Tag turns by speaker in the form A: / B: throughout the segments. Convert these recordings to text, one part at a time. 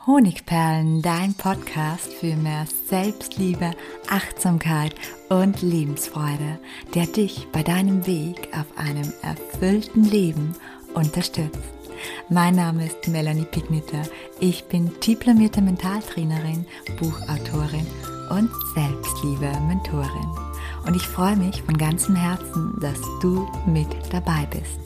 A: Honigperlen, dein Podcast für mehr Selbstliebe, Achtsamkeit und Lebensfreude, der dich bei deinem Weg auf einem erfüllten Leben unterstützt. Mein Name ist Melanie Pigniter. Ich bin diplomierte Mentaltrainerin, Buchautorin und Selbstliebe-Mentorin. Und ich freue mich von ganzem Herzen, dass du mit dabei bist.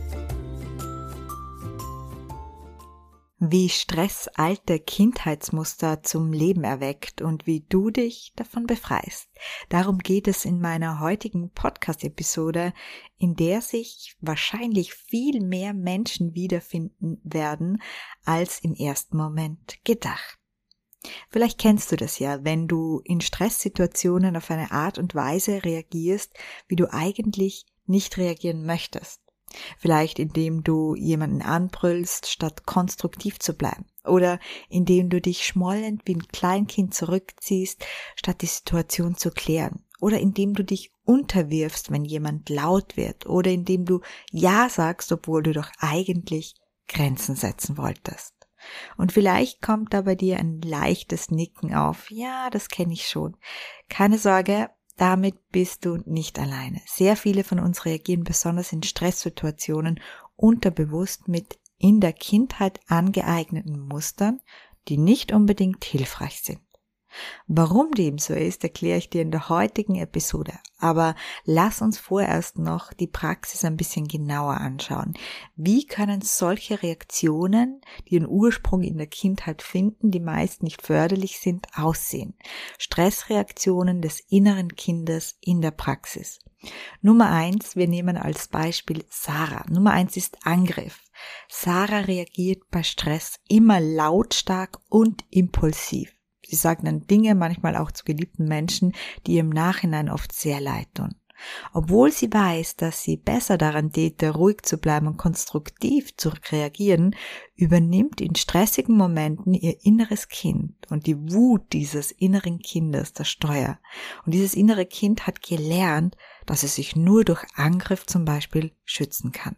A: Wie Stress alte Kindheitsmuster zum Leben erweckt und wie du dich davon befreist. Darum geht es in meiner heutigen Podcast-Episode, in der sich wahrscheinlich viel mehr Menschen wiederfinden werden, als im ersten Moment gedacht. Vielleicht kennst du das ja, wenn du in Stresssituationen auf eine Art und Weise reagierst, wie du eigentlich nicht reagieren möchtest. Vielleicht indem du jemanden anbrüllst, statt konstruktiv zu bleiben. Oder indem du dich schmollend wie ein Kleinkind zurückziehst, statt die Situation zu klären. Oder indem du dich unterwirfst, wenn jemand laut wird. Oder indem du Ja sagst, obwohl du doch eigentlich Grenzen setzen wolltest. Und vielleicht kommt da bei dir ein leichtes Nicken auf. Ja, das kenne ich schon. Keine Sorge. Damit bist du nicht alleine. Sehr viele von uns reagieren besonders in Stresssituationen unterbewusst mit in der Kindheit angeeigneten Mustern, die nicht unbedingt hilfreich sind. Warum dem so ist, erkläre ich dir in der heutigen Episode. Aber lass uns vorerst noch die Praxis ein bisschen genauer anschauen. Wie können solche Reaktionen, die ihren Ursprung in der Kindheit finden, die meist nicht förderlich sind, aussehen? Stressreaktionen des inneren Kindes in der Praxis. Nummer 1, wir nehmen als Beispiel Sarah. Nummer 1 ist Angriff. Sarah reagiert bei Stress immer lautstark und impulsiv. Sie sagt dann Dinge, manchmal auch zu geliebten Menschen, die ihr im Nachhinein oft sehr leid tun. Obwohl sie weiß, dass sie besser daran täte, ruhig zu bleiben und konstruktiv zu reagieren, übernimmt in stressigen Momenten ihr inneres Kind und die Wut dieses inneren Kindes das Steuer. Und dieses innere Kind hat gelernt, dass es sich nur durch Angriff zum Beispiel schützen kann.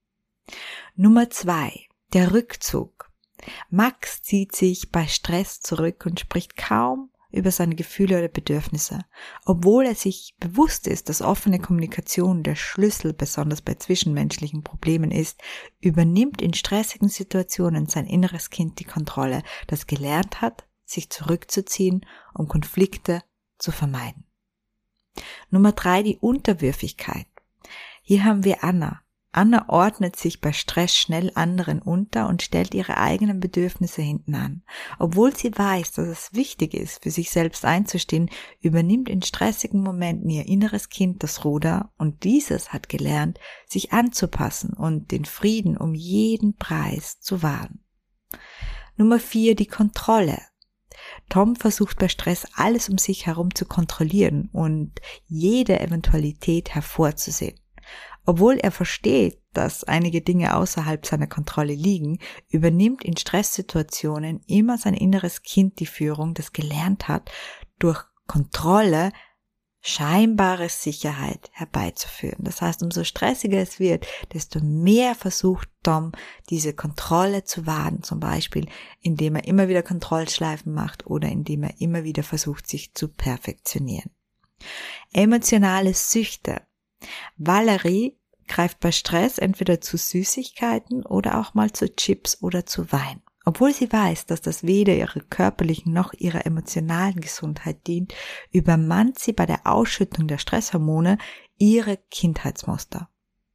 A: Nummer 2, der Rückzug. Max zieht sich bei Stress zurück und spricht kaum über seine Gefühle oder Bedürfnisse. Obwohl er sich bewusst ist, dass offene Kommunikation der Schlüssel besonders bei zwischenmenschlichen Problemen ist, übernimmt in stressigen Situationen sein inneres Kind die Kontrolle, das gelernt hat, sich zurückzuziehen, um Konflikte zu vermeiden. Nummer 3, die Unterwürfigkeit. Hier haben wir Anna. Anna ordnet sich bei Stress schnell anderen unter und stellt ihre eigenen Bedürfnisse hinten an. Obwohl sie weiß, dass es wichtig ist, für sich selbst einzustehen, übernimmt in stressigen Momenten ihr inneres Kind das Ruder und dieses hat gelernt, sich anzupassen und den Frieden um jeden Preis zu wahren. Nummer 4, die Kontrolle. Tom versucht bei Stress alles um sich herum zu kontrollieren und jede Eventualität hervorzusehen. Obwohl er versteht, dass einige Dinge außerhalb seiner Kontrolle liegen, übernimmt in Stresssituationen immer sein inneres Kind die Führung, das gelernt hat, durch Kontrolle scheinbare Sicherheit herbeizuführen. Das heißt, umso stressiger es wird, desto mehr versucht Tom, diese Kontrolle zu wahren, zum Beispiel indem er immer wieder Kontrollschleifen macht oder indem er immer wieder versucht, sich zu perfektionieren. Emotionale Süchte. Valerie greift bei Stress entweder zu Süßigkeiten oder auch mal zu Chips oder zu Wein. Obwohl sie weiß, dass das weder ihrer körperlichen noch ihrer emotionalen Gesundheit dient, übermannt sie bei der Ausschüttung der Stresshormone ihre Kindheitsmuster.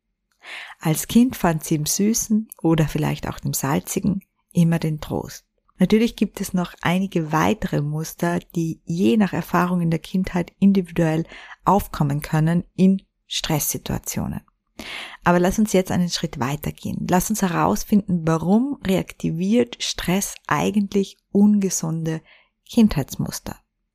A: Als Kind fand sie im Süßen oder vielleicht auch dem Salzigen immer den Trost. Natürlich gibt es noch einige weitere Muster, die je nach Erfahrung in der Kindheit individuell aufkommen können in Stresssituationen. Aber lass uns jetzt einen Schritt weitergehen. Lass uns herausfinden, warum reaktiviert Stress eigentlich ungesunde Kindheitsmuster.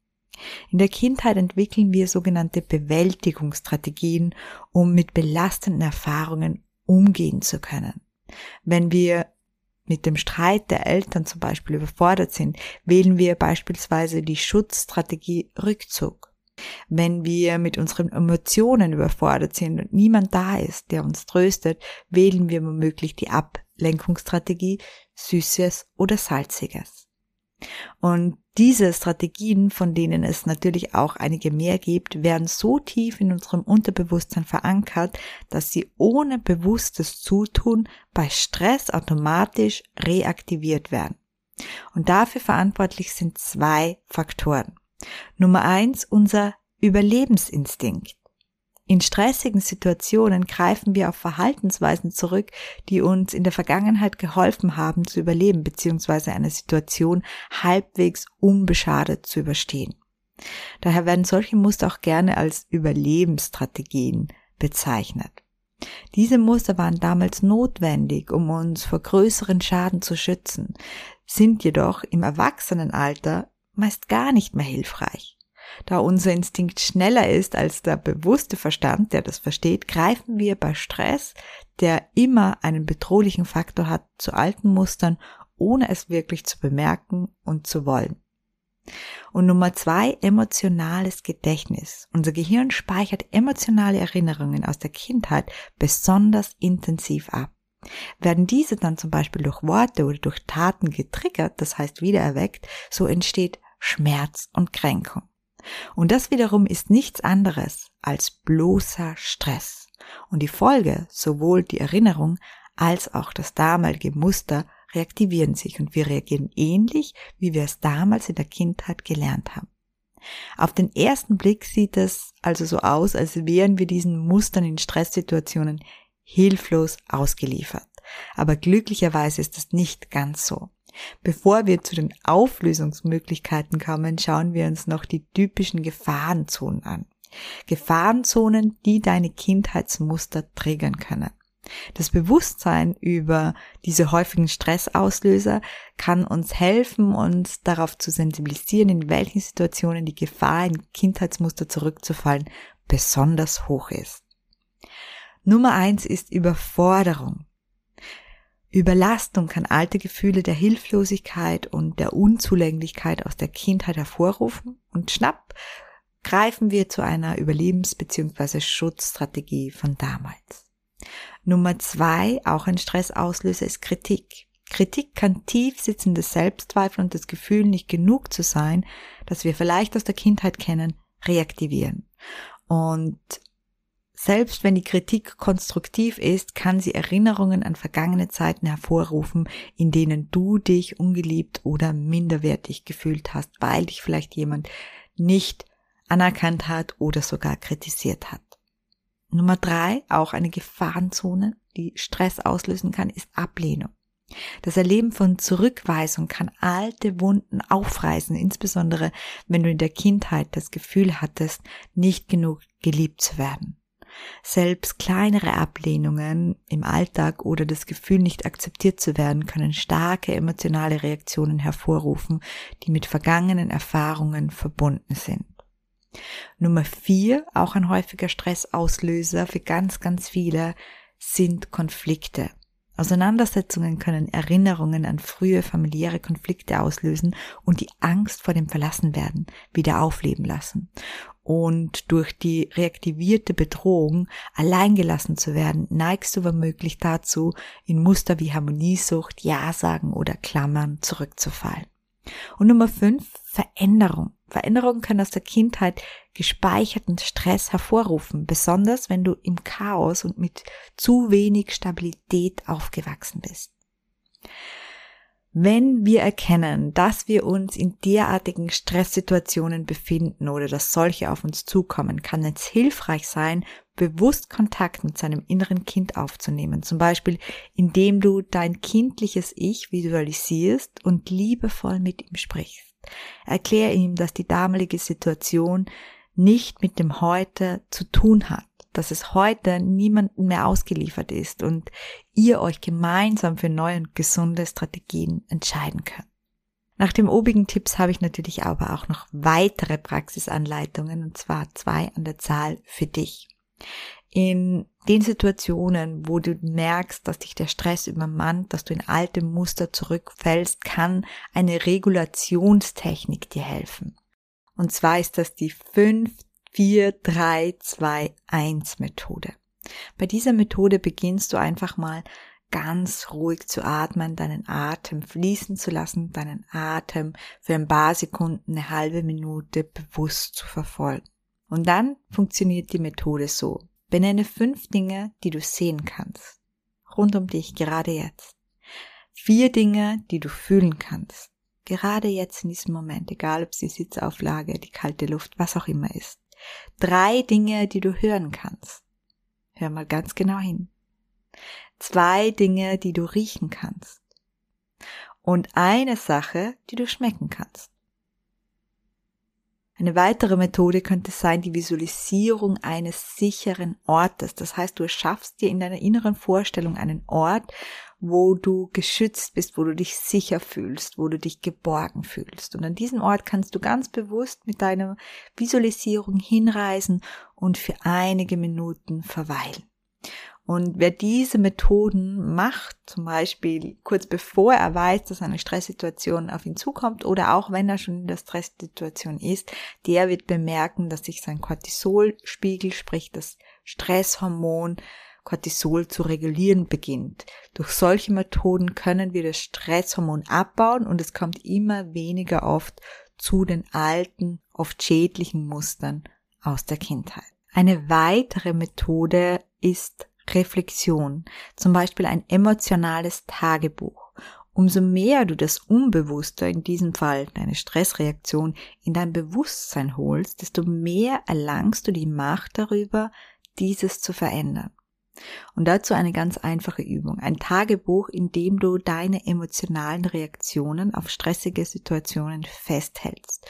A: In der Kindheit entwickeln wir sogenannte Bewältigungsstrategien, um mit belastenden Erfahrungen umgehen zu können. Wenn wir mit dem Streit der Eltern zum Beispiel überfordert sind, wählen wir beispielsweise die Schutzstrategie Rückzug. Wenn wir mit unseren Emotionen überfordert sind und niemand da ist, der uns tröstet, wählen wir womöglich die Ablenkungsstrategie Süßes oder Salziges. Und diese Strategien, von denen es natürlich auch einige mehr gibt, werden so tief in unserem Unterbewusstsein verankert, dass sie ohne bewusstes Zutun bei Stress automatisch reaktiviert werden. Und dafür verantwortlich sind 2 Faktoren. Nummer 1, unser Überlebensinstinkt. In stressigen Situationen greifen wir auf Verhaltensweisen zurück, die uns in der Vergangenheit geholfen haben zu überleben bzw. eine Situation halbwegs unbeschadet zu überstehen. Daher werden solche Muster auch gerne als Überlebensstrategien bezeichnet. Diese Muster waren damals notwendig, um uns vor größeren Schaden zu schützen, sind jedoch im Erwachsenenalter meist gar nicht mehr hilfreich. Da unser Instinkt schneller ist als der bewusste Verstand, der das versteht, greifen wir bei Stress, der immer einen bedrohlichen Faktor hat, zu alten Mustern, ohne es wirklich zu bemerken und zu wollen. Und Nummer 2, emotionales Gedächtnis. Unser Gehirn speichert emotionale Erinnerungen aus der Kindheit besonders intensiv ab. Werden diese dann zum Beispiel durch Worte oder durch Taten getriggert, das heißt wiedererweckt, so entsteht Schmerz und Kränkung. Und das wiederum ist nichts anderes als bloßer Stress. Und die Folge, sowohl die Erinnerung als auch das damalige Muster, reaktivieren sich und wir reagieren ähnlich, wie wir es damals in der Kindheit gelernt haben. Auf den ersten Blick sieht es also so aus, als wären wir diesen Mustern in Stresssituationen hilflos ausgeliefert. Aber glücklicherweise ist es nicht ganz so. Bevor wir zu den Auflösungsmöglichkeiten kommen, schauen wir uns noch die typischen Gefahrenzonen an. Gefahrenzonen, die deine Kindheitsmuster triggern können. Das Bewusstsein über diese häufigen Stressauslöser kann uns helfen, uns darauf zu sensibilisieren, in welchen Situationen die Gefahr, in Kindheitsmuster zurückzufallen, besonders hoch ist. Nummer 1 ist Überforderung. Überlastung kann alte Gefühle der Hilflosigkeit und der Unzulänglichkeit aus der Kindheit hervorrufen und schnapp greifen wir zu einer Überlebens- bzw. Schutzstrategie von damals. Nummer 2, auch ein Stressauslöser, ist Kritik. Kritik kann tief sitzende Selbstzweifel und das Gefühl, nicht genug zu sein, das wir vielleicht aus der Kindheit kennen, reaktivieren. Und selbst wenn die Kritik konstruktiv ist, kann sie Erinnerungen an vergangene Zeiten hervorrufen, in denen du dich ungeliebt oder minderwertig gefühlt hast, weil dich vielleicht jemand nicht anerkannt hat oder sogar kritisiert hat. Nummer 3, auch eine Gefahrenzone, die Stress auslösen kann, ist Ablehnung. Das Erleben von Zurückweisung kann alte Wunden aufreißen, insbesondere wenn du in der Kindheit das Gefühl hattest, nicht genug geliebt zu werden. Selbst kleinere Ablehnungen im Alltag oder das Gefühl, nicht akzeptiert zu werden, können starke emotionale Reaktionen hervorrufen, die mit vergangenen Erfahrungen verbunden sind. Nummer 4, auch ein häufiger Stressauslöser für ganz, ganz viele, sind Konflikte. Auseinandersetzungen können Erinnerungen an frühe familiäre Konflikte auslösen und die Angst vor dem Verlassenwerden wieder aufleben lassen. Und durch die reaktivierte Bedrohung, alleingelassen zu werden, neigst du womöglich dazu, in Muster wie Harmoniesucht, Ja-Sagen oder Klammern zurückzufallen. Und Nummer 5, Veränderung. Veränderungen können aus der Kindheit gespeicherten Stress hervorrufen, besonders wenn du im Chaos und mit zu wenig Stabilität aufgewachsen bist. Wenn wir erkennen, dass wir uns in derartigen Stresssituationen befinden oder dass solche auf uns zukommen, kann es hilfreich sein, bewusst Kontakt mit seinem inneren Kind aufzunehmen. Zum Beispiel, indem du dein kindliches Ich visualisierst und liebevoll mit ihm sprichst. Erklär ihm, dass die damalige Situation nicht mit dem Heute zu tun hat, dass es heute niemandem mehr ausgeliefert ist und ihr euch gemeinsam für neue und gesunde Strategien entscheiden könnt. Nach den obigen Tipps habe ich natürlich aber auch noch weitere Praxisanleitungen, und zwar 2 an der Zahl für dich. In den Situationen, wo du merkst, dass dich der Stress übermannt, dass du in alte Muster zurückfällst, kann eine Regulationstechnik dir helfen. Und zwar ist das die 5-4-3-2-1 Methode. Bei dieser Methode beginnst du einfach mal ganz ruhig zu atmen, deinen Atem fließen zu lassen, deinen Atem für ein paar Sekunden, eine halbe Minute bewusst zu verfolgen. Und dann funktioniert die Methode so. Benenne 5 Dinge, die du sehen kannst, rund um dich, gerade jetzt. 4 Dinge, die du fühlen kannst, gerade jetzt in diesem Moment, egal ob es die Sitzauflage, die kalte Luft, was auch immer ist. 3 Dinge, die du hören kannst. Hör mal ganz genau hin. 2 Dinge, die du riechen kannst. Und eine Sache, die du schmecken kannst. Eine weitere Methode könnte sein die Visualisierung eines sicheren Ortes. Das heißt, du erschaffst dir in deiner inneren Vorstellung einen Ort, wo du geschützt bist, wo du dich sicher fühlst, wo du dich geborgen fühlst. Und an diesem Ort kannst du ganz bewusst mit deiner Visualisierung hinreisen und für einige Minuten verweilen. Und wer diese Methoden macht, zum Beispiel kurz bevor er weiß, dass eine Stresssituation auf ihn zukommt oder auch wenn er schon in der Stresssituation ist, der wird bemerken, dass sich sein Cortisolspiegel, sprich das Stresshormon Cortisol zu regulieren beginnt. Durch solche Methoden können wir das Stresshormon abbauen und es kommt immer weniger oft zu den alten, oft schädlichen Mustern aus der Kindheit. Eine weitere Methode ist Reflexion, zum Beispiel ein emotionales Tagebuch. Umso mehr du das Unbewusste, in diesem Fall deine Stressreaktion, in dein Bewusstsein holst, desto mehr erlangst du die Macht darüber, dieses zu verändern. Und dazu eine ganz einfache Übung, ein Tagebuch, in dem du deine emotionalen Reaktionen auf stressige Situationen festhältst.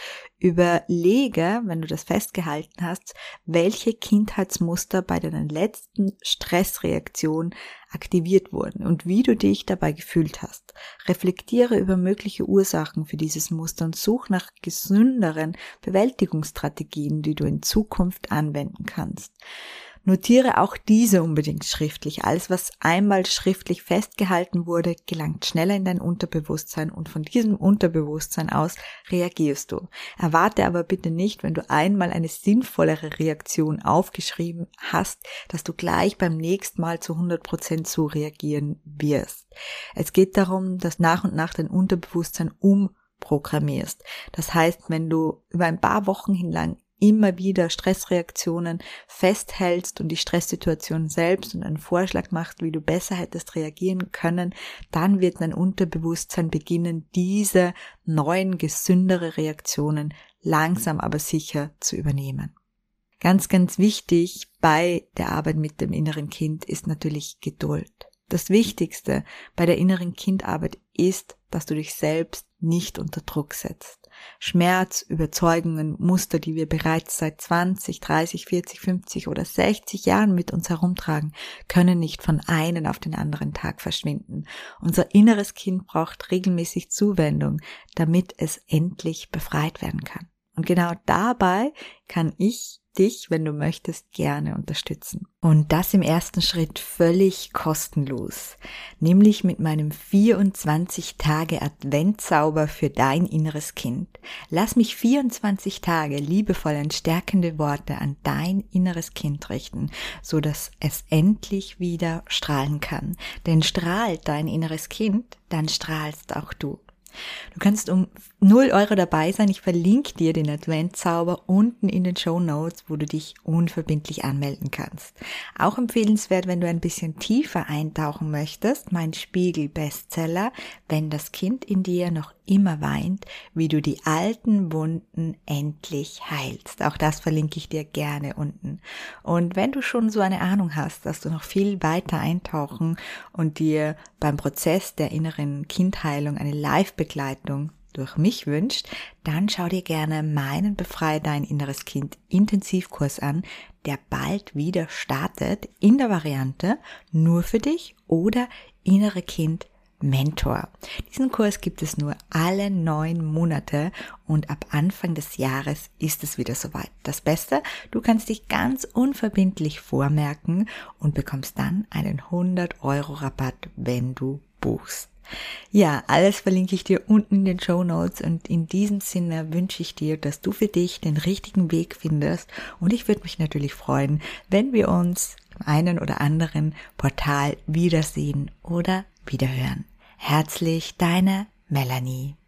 A: Überlege, wenn du das festgehalten hast, welche Kindheitsmuster bei deiner letzten Stressreaktion aktiviert wurden und wie du dich dabei gefühlt hast. Reflektiere über mögliche Ursachen für dieses Muster und such nach gesünderen Bewältigungsstrategien, die du in Zukunft anwenden kannst. Notiere auch diese unbedingt schriftlich. Alles, was einmal schriftlich festgehalten wurde, gelangt schneller in dein Unterbewusstsein und von diesem Unterbewusstsein aus reagierst du. Erwarte aber bitte nicht, wenn du einmal eine sinnvollere Reaktion aufgeschrieben hast, dass du gleich beim nächsten Mal zu 100% so reagieren wirst. Es geht darum, dass nach und nach dein Unterbewusstsein umprogrammierst. Das heißt, wenn du über ein paar Wochen hinlang immer wieder Stressreaktionen festhältst und die Stresssituation selbst und einen Vorschlag machst, wie du besser hättest reagieren können, dann wird dein Unterbewusstsein beginnen, diese neuen, gesündere Reaktionen langsam aber sicher zu übernehmen. Ganz, ganz wichtig bei der Arbeit mit dem inneren Kind ist natürlich Geduld. Das Wichtigste bei der inneren Kindarbeit ist, dass du dich selbst nicht unter Druck setzt. Schmerz, Überzeugungen, Muster, die wir bereits seit 20, 30, 40, 50 oder 60 Jahren mit uns herumtragen, können nicht von einem auf den anderen Tag verschwinden. Unser inneres Kind braucht regelmäßig Zuwendung, damit es endlich befreit werden kann. Und genau dabei kann ich dich, wenn du möchtest, gerne unterstützen. Und das im ersten Schritt völlig kostenlos, nämlich mit meinem 24-Tage-Adventzauber für dein inneres Kind. Lass mich 24 Tage liebevoll und stärkende Worte an dein inneres Kind richten, so dass es endlich wieder strahlen kann. Denn strahlt dein inneres Kind, dann strahlst auch du. Du kannst um 0 € dabei sein. Ich verlinke dir den Adventzauber unten in den Shownotes, wo du dich unverbindlich anmelden kannst. Auch empfehlenswert, wenn du ein bisschen tiefer eintauchen möchtest, mein Spiegel-Bestseller, wenn das Kind in dir noch immer weint, wie du die alten Wunden endlich heilst. Auch das verlinke ich dir gerne unten. Und wenn du schon so eine Ahnung hast, dass du noch viel weiter eintauchen und dir beim Prozess der inneren Kindheilung eine Live-Begleitung durch mich wünscht, dann schau dir gerne meinen Befreie dein inneres Kind Intensivkurs an, der bald wieder startet in der Variante nur für dich oder innere Kind Mentor. Diesen Kurs gibt es nur alle 9 Monate und ab Anfang des Jahres ist es wieder soweit. Das Beste, du kannst dich ganz unverbindlich vormerken und bekommst dann einen 100 € Rabatt, wenn du buchst. Ja, alles verlinke ich dir unten in den Shownotes und in diesem Sinne wünsche ich dir, dass du für dich den richtigen Weg findest und ich würde mich natürlich freuen, wenn wir uns im einen oder anderen Portal wiedersehen oder wiederhören. Herzlich, deine Melanie.